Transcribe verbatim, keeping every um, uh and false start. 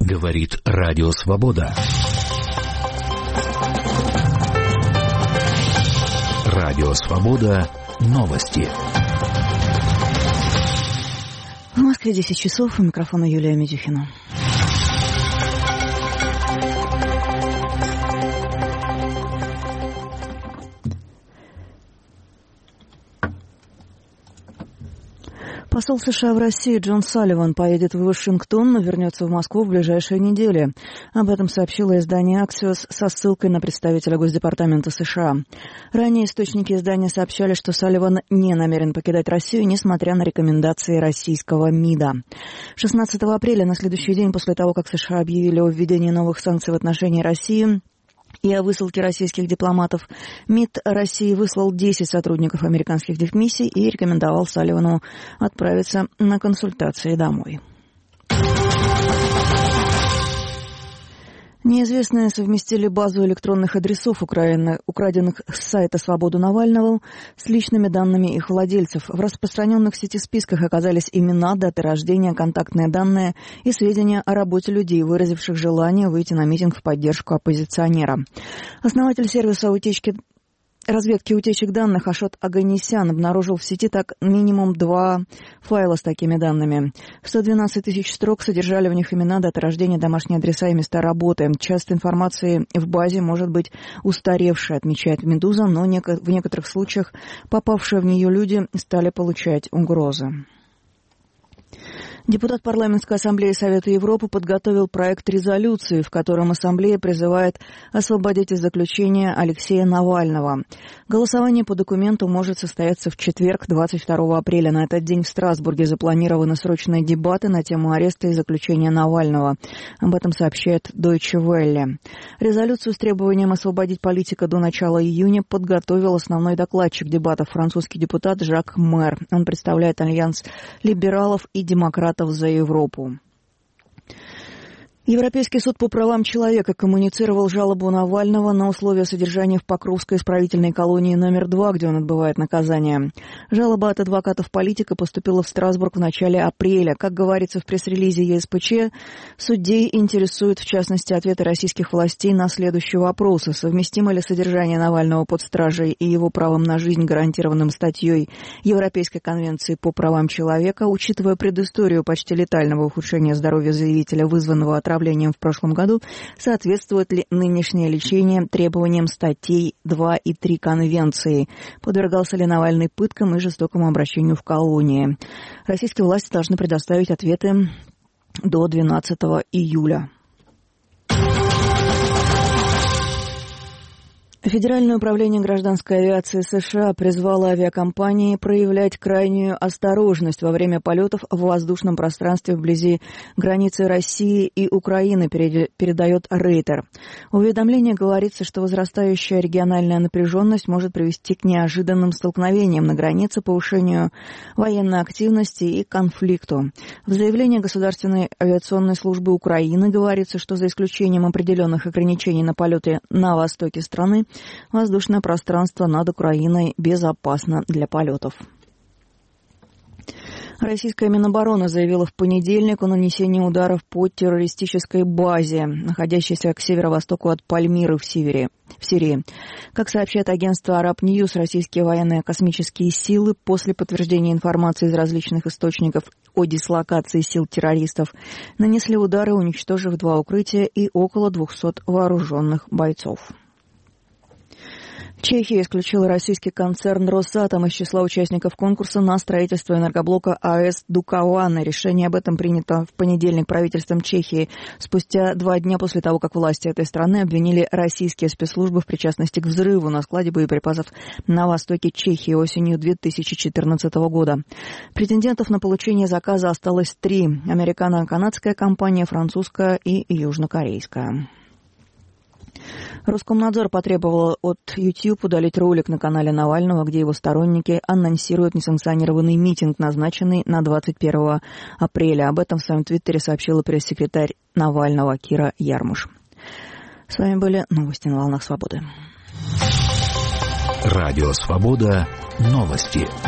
Говорит Радио Свобода. Радио Свобода. Новости. В Москве десять часов. У микрофона Юлия Медюхина. Посол США в России Джон Салливан поедет в Вашингтон, но вернется в Москву в ближайшие недели. Об этом сообщило издание «Аксиос» со ссылкой на представителя Госдепартамента США. Ранее источники издания сообщали, что Салливан не намерен покидать Россию, несмотря на рекомендации российского МИДа. шестнадцатого апреля, на следующий день после того, как США объявили о введении новых санкций в отношении России и о высылке российских дипломатов, МИД России выслал десять сотрудников американских дипмиссий и рекомендовал Салливану отправиться на консультации домой. Неизвестные совместили базу электронных адресов, украденных с сайта «Свободу Навального», с личными данными их владельцев. В распространенных в сети списках оказались имена, даты рождения, контактные данные и сведения о работе людей, выразивших желание выйти на митинг в поддержку оппозиционера. Основатель сервиса утечки разведки утечек данных Ашот Оганесян обнаружил в сети так минимум два файла с такими данными. сто двенадцать тысяч строк содержали в них имена, даты рождения, домашние адреса и места работы. Часть информации в базе может быть устаревшей, отмечает «Медуза», но в некоторых случаях попавшие в нее люди стали получать угрозы. Депутат парламентской ассамблеи Совета Европы подготовил проект резолюции, в котором ассамблея призывает освободить из заключения Алексея Навального. Голосование по документу может состояться в четверг, двадцать второго апреля. На этот день в Страсбурге запланированы срочные дебаты на тему ареста и заключения Навального. Об этом сообщает Deutsche Welle. Резолюцию с требованием освободить политика до начала июня подготовил основной докладчик дебатов, французский депутат Жак Мэр. Он представляет альянс либералов и демократов за Европу. Европейский суд по правам человека коммуницировал жалобу Навального на условия содержания в Покровской исправительной колонии номер два, где он отбывает наказание. Жалоба от адвокатов политика поступила в Страсбург в начале апреля. Как говорится в пресс-релизе ЕСПЧ, судей интересуют, в частности, ответы российских властей на следующие вопросы. Совместимо ли содержание Навального под стражей и его правом на жизнь, гарантированным статьей Европейской конвенции по правам человека, учитывая предысторию почти летального ухудшения здоровья заявителя, вызванного отравлением в прошлом году, соответствует ли нынешнее лечение требованиям статей два и три Конвенции? Подвергался ли Навальный пыткам и жестокому обращению в колонии? Российские власти должны предоставить ответы до двенадцатого июля. Федеральное управление гражданской авиации США призвало авиакомпании проявлять крайнюю осторожность во время полетов в воздушном пространстве вблизи границы России и Украины, передает Рейтер. В уведомлении говорится, что возрастающая региональная напряженность может привести к неожиданным столкновениям на границе, повышению военной активности и конфликту. В заявлении Государственной авиационной службы Украины говорится, что за исключением определенных ограничений на полеты на востоке страны, воздушное пространство над Украиной безопасно для полетов. Российская Минобороны заявила в понедельник о нанесении ударов по террористической базе, находящейся к северо-востоку от Пальмиры в Сирии. В Сирии. Как сообщает агентство Arab News, российские военные космические силы после подтверждения информации из различных источников о дислокации сил террористов нанесли удары, уничтожив два укрытия и около двухсот вооруженных бойцов. Чехия исключила российский концерн «Росатом» из числа участников конкурса на строительство энергоблока АЭС Дукауана. Решение об этом принято в понедельник правительством Чехии, спустя два дня после того, как власти этой страны обвинили российские спецслужбы в причастности к взрыву на складе боеприпасов на востоке Чехии осенью две тысячи четырнадцатого года. Претендентов на получение заказа осталось три – американо-канадская компания, французская и южнокорейская. Роскомнадзор потребовал от YouTube удалить ролик на канале Навального, где его сторонники анонсируют несанкционированный митинг, назначенный на двадцать первого апреля. Об этом в своем твиттере сообщила пресс-секретарь Навального Кира Ярмуш. С вами были новости на волнах свободы. Радио Свобода. Новости.